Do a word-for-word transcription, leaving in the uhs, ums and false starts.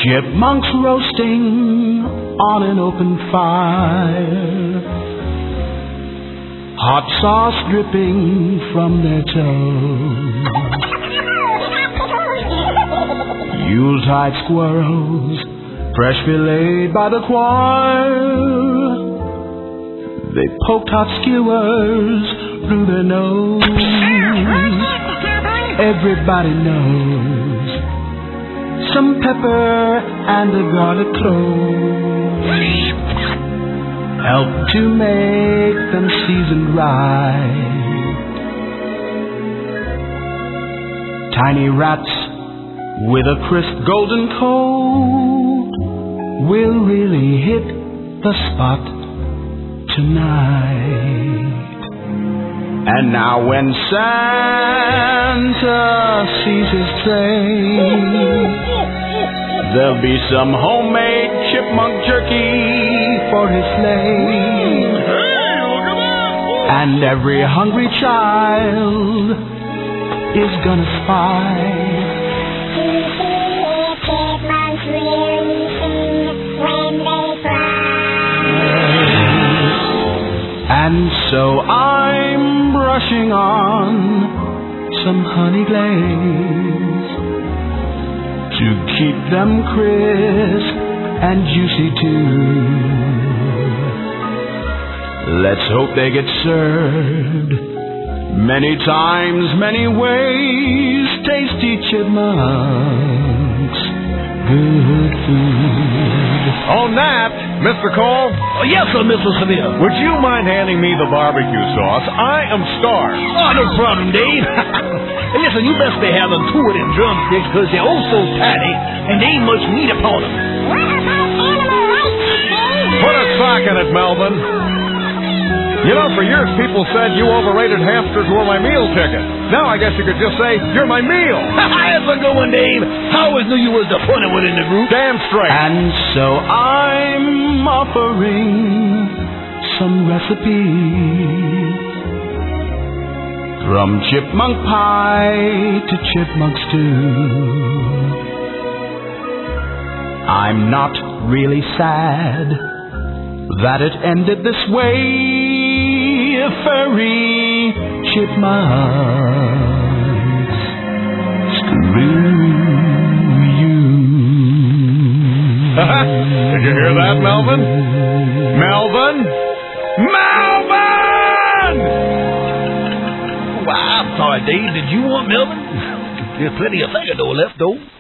Chipmunks roasting on an open fire, hot sauce dripping from their toes. Yuletide squirrels, fresh filleted by the choir, they poked hot skewers through their nose. Everybody knows some pepper and a garlic clove help to make them seasoned right. Tiny rats with a crisp golden coat will really hit the spot tonight. And now when Santa sees his sleigh, there'll be some homemade chipmunk jerky for his sleigh. And every hungry child is gonna spy chipmunks really sing when they fly. And so I'm brushing on some honey glaze to keep them crisp and juicy too. Let's hope they get served many times, many ways. Tasty chipmunks, good food. On that, Mister Cole? Oh, yes, sir, Mister Seville. Would you mind handing me the barbecue sauce? I am starved. Oh, no problem, Dave. And listen, you best be having two of them drumsticks because they're oh so fatty and there ain't much meat upon them. What about animal rights, Dave? Put a sock in it, Melvin. You know, for years people said you overrated hamsters were my meal ticket. Now I guess you could just say, you're my meal. That's a good one, Dave. I always knew you was the funny one in the group. Damn straight. And so I'm offering some recipes, from chipmunk pie to chipmunk stew. I'm not really sad that it ended this way. Furry chipmunks, screw you. Did you hear that, Melvin? Melvin? Melvin! Well, I'm sorry, Dave. Did you want Melvin? There's plenty of Fagado left, though.